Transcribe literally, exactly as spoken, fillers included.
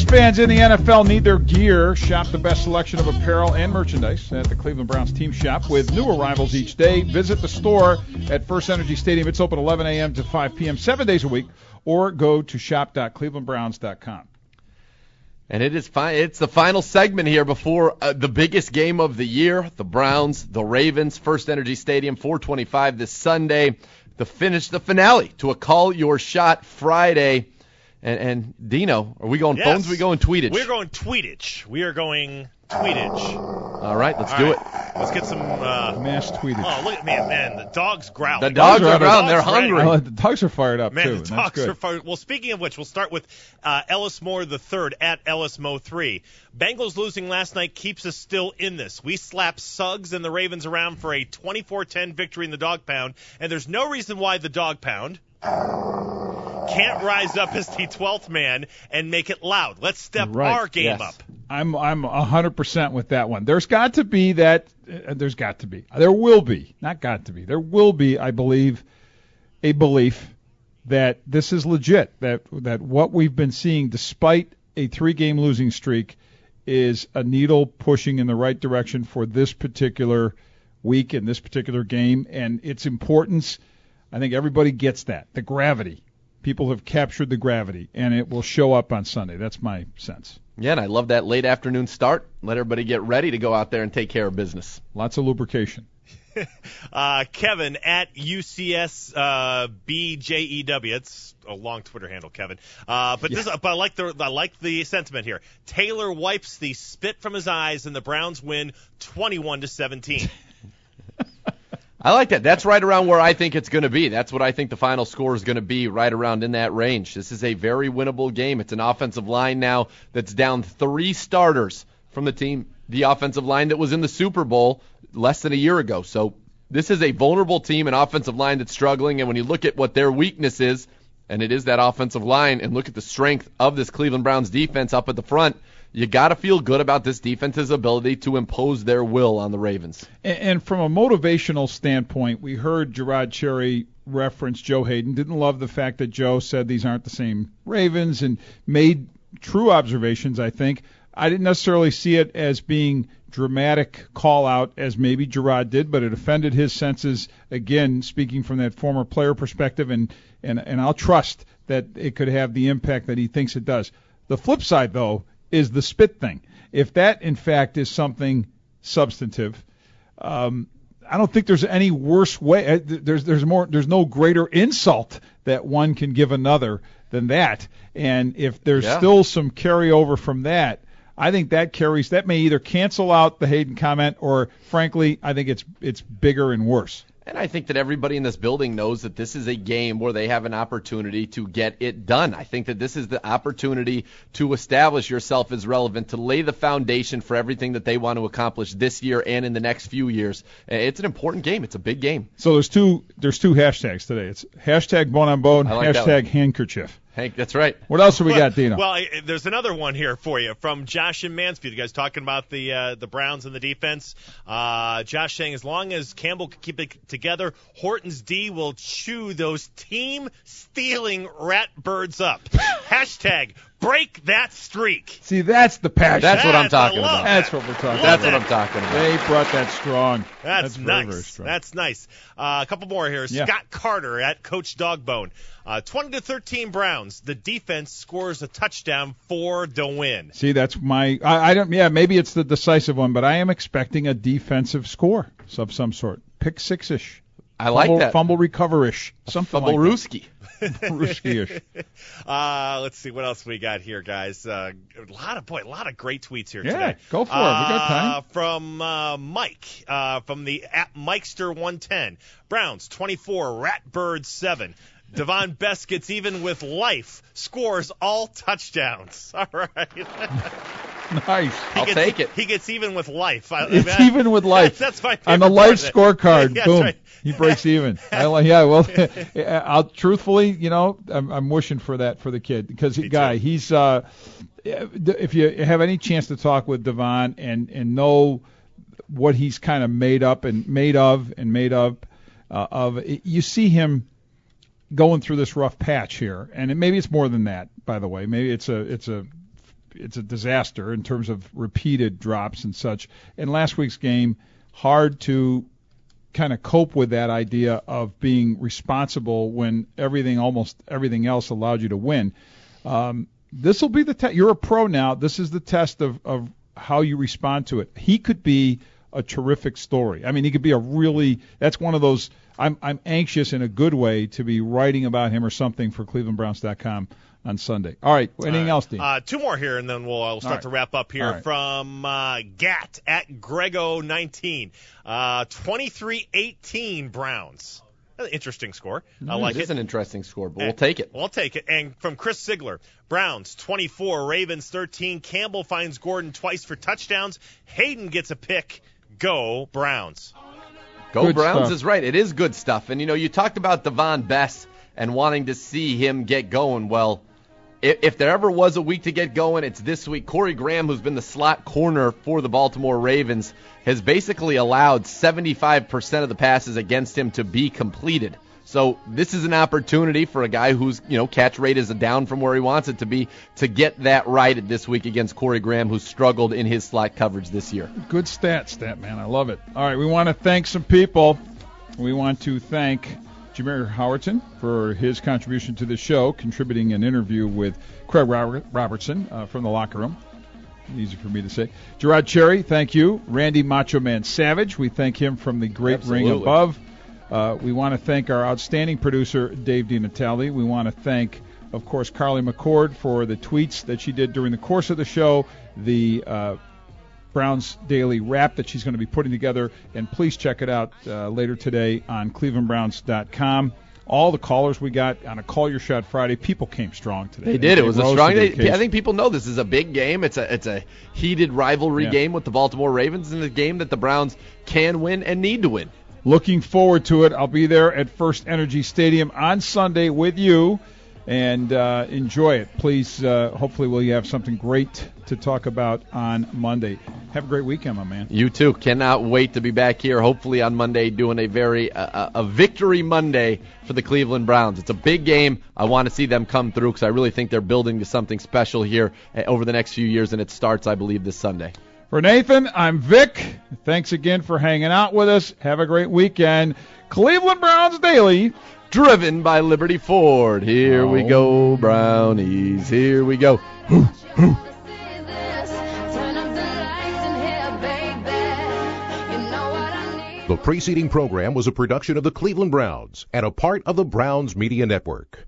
fans in the N F L need their gear. Shop the best selection of apparel and merchandise at the Cleveland Browns team shop with new arrivals each day. Visit the store at First Energy Stadium. It's open eleven a.m. to five p.m. seven days a week, or go to shop dot cleveland browns dot com. And it is fi- it's the final segment here before uh, the biggest game of the year, the Browns, the Ravens, First Energy Stadium, four twenty-five this Sunday. The finish, the finale to a Call Your Shot Friday. And, and Dino, are we going yes. phones or are we going tweetage? We're going tweetage. We are going tweetage. All right, let's All do right. it. Let's get some... Uh, Mass tweetage. Oh, look at man, man, the dogs growl. The dogs, dogs are growling. They're ready. hungry. Oh, the dogs are fired up, Man, too. the dogs That's good. are fired. Well, speaking of which, we'll start with uh, Ellis Moore the third at Ellis Mo three. Bengals losing last night keeps us still in this. We slapped Suggs and the Ravens around for a twenty-four ten victory in the dog pound, and there's no reason why the dog pound can't rise up as the twelfth man and make it loud. Let's step Right. our game Yes. up. I'm I'm one hundred percent with that one. There's got to be that. Uh, there's got to be. There will be. Not got to be. There will be, I believe, a belief that this is legit. That that what we've been seeing, despite a three-game losing streak, is a needle pushing in the right direction for this particular week and this particular game, and its importance. I think everybody gets that. The gravity. People have captured the gravity, and it will show up on Sunday. That's my sense. Yeah, and I love that late afternoon start. Let everybody get ready to go out there and take care of business. Lots of lubrication. uh, Kevin at U C S uh, B J E W. It's a long Twitter handle, Kevin. Uh, but Yeah. this, but I like the I like the sentiment here. Taylor wipes the spit from his eyes, and the Browns win twenty-one to seventeen. I like that. That's right around where I think it's going to be. That's what I think the final score is going to be, right around in that range. This is a very winnable game. It's an offensive line now that's down three starters from the team, the offensive line that was in the Super Bowl less than a year ago. So this is a vulnerable team, an offensive line that's struggling, and when you look at what their weakness is, and it is that offensive line, and look at the strength of this Cleveland Browns defense up at the front, you got to feel good about this defense's ability to impose their will on the Ravens. And, and from a motivational standpoint, we heard Gerard Cherry reference Joe Hayden. Didn't love the fact that Joe said these aren't the same Ravens and made true observations, I think. I didn't necessarily see it as being dramatic call out as maybe Gerard did, but it offended his senses, again, speaking from that former player perspective, and, and, and I'll trust that it could have the impact that he thinks it does. The flip side, though, is the spit thing. If that, in fact, is something substantive, um, I don't think there's any worse way. There's there's more. There's no greater insult that one can give another than that. And if there's Yeah. still some carryover from that, I think that carries. That may either cancel out the Hayden comment, or frankly, I think it's it's bigger and worse. And I think that everybody in this building knows that this is a game where they have an opportunity to get it done. I think that this is the opportunity to establish yourself as relevant, to lay the foundation for everything that they want to accomplish this year and in the next few years. It's an important game. It's a big game. So there's two there's two hashtags today. It's hashtag bone on bone, I like that hashtag one. handkerchief. Hank, that's right. What else have we got, Dino? Well, I- there's another one here for you from Josh in Mansfield. You guys talking about the uh, the Browns and the defense. Uh, Josh saying as long as Campbell can keep it together, Horton's D will chew those team-stealing rat birds up. Hashtag break that streak. See, that's the passion. That's what I'm That's- I talking love about. that. That's what we're talking Love about. That's what that. I'm talking about. They brought that strong. That's, very, nice. very strong. That's nice. Uh, a couple more here. Yeah. Scott Carter at Coach Dogbone. Uh, twenty to thirteen Browns. The defense scores a touchdown for the win. See, that's my. I, I don't. Yeah, maybe it's the decisive one, but I am expecting a defensive score of some sort. Pick six ish. I like fumble, that. Fumble recover ish. Something Fumble like Rooski. that. Rooski-ish. Uh, let's see what else we got here, guys. Uh, a lot of boy, a lot of great tweets here Yeah, today. go for it. We got time. Uh, from uh, Mike, uh, from the at Mikester one ten. Browns twenty-four, Ratbirds seven. Devon Best gets even with life, scores all touchdowns. All right. Nice. He I'll gets, take it. He gets even with life. I, It's I- even with life. That's, that's my On the favorite life part of scorecard, it. Yeah, that's boom, right. he breaks even. I, li- yeah, well, I'll truthfully, you know, I'm, I'm wishing for that for the kid because Me guy, too. he's uh, if you have any chance to talk with Devon and and know what he's kind of made up and made of and made of, uh, of you see him going through this rough patch here, and it, maybe it's more than that. By the way, maybe it's a it's a it's a disaster in terms of repeated drops and such. And last week's game, hard to kind of cope with that idea of being responsible when everything, almost everything else allowed you to win. Um, this will be the test. You're a pro now. This is the test of, of how you respond to it. He could be a terrific story. I mean, he could be a really, that's one of those, I'm I'm anxious in a good way to be writing about him or something for Cleveland Browns dot com on Sunday. All right, anything uh, else, Dean? Uh, two more here, and then we'll, uh, we'll start right. to wrap up here right. from uh, Gat at Grego nineteen. Uh, twenty-three eighteen Browns. That's an interesting score. I like it. it. It is an interesting score, but and, we'll take it. We'll take it. And from Chris Ziegler, Browns twenty-four, Ravens thirteen. Campbell finds Gordon twice for touchdowns. Hayden gets a pick. Go Browns. Go Good Browns stuff. is right. It is good stuff. And, you know, you talked about Devon Best and wanting to see him get going. Well, if, if there ever was a week to get going, it's this week. Corey Graham, who's been the slot corner for the Baltimore Ravens, has basically allowed seventy-five percent of the passes against him to be completed. So this is an opportunity for a guy whose, you know, catch rate is down from where he wants it to be to get that right this week against Corey Graham, who's struggled in his slot coverage this year. Good stat, stat man. I love it. All right, we want to thank some people. We want to thank Jameer Howerton for his contribution to the show, contributing an interview with Craig Robert, Robertson uh, from the locker room. Easy for me to say. Gerard Cherry, thank you. Randy Macho Man Savage, we thank him from the Great Absolutely. Ring Above. Uh, we want to thank our outstanding producer, Dave DiNatale. We want to thank, of course, Carly McCord for the tweets that she did during the course of the show, the uh, Browns Daily Wrap that she's going to be putting together, and please check it out uh, later today on Cleveland Browns dot com. All the callers we got on a Call Your Shot Friday, people came strong today. They did. It was a strong day. Occasion. I think people know this is a big game. It's a it's a heated rivalry yeah. game with the Baltimore Ravens, and a game that the Browns can win and need to win. Looking forward to it. I'll be there at First Energy Stadium on Sunday with you, and uh, enjoy it. Please, uh, hopefully we'll have something great to talk about on Monday. Have a great weekend, my man. You too. Cannot wait to be back here, hopefully on Monday, doing a very uh, a victory Monday for the Cleveland Browns. It's a big game. I want to see them come through because I really think they're building to something special here uh, over the next few years, and it starts, I believe, this Sunday. For Nathan, I'm Vic. Thanks again for hanging out with us. Have a great weekend. Cleveland Browns Daily, driven by Liberty Ford. Here oh. we go, Brownies. Here we go. The preceding program was a production of the Cleveland Browns and a part of the Browns Media Network.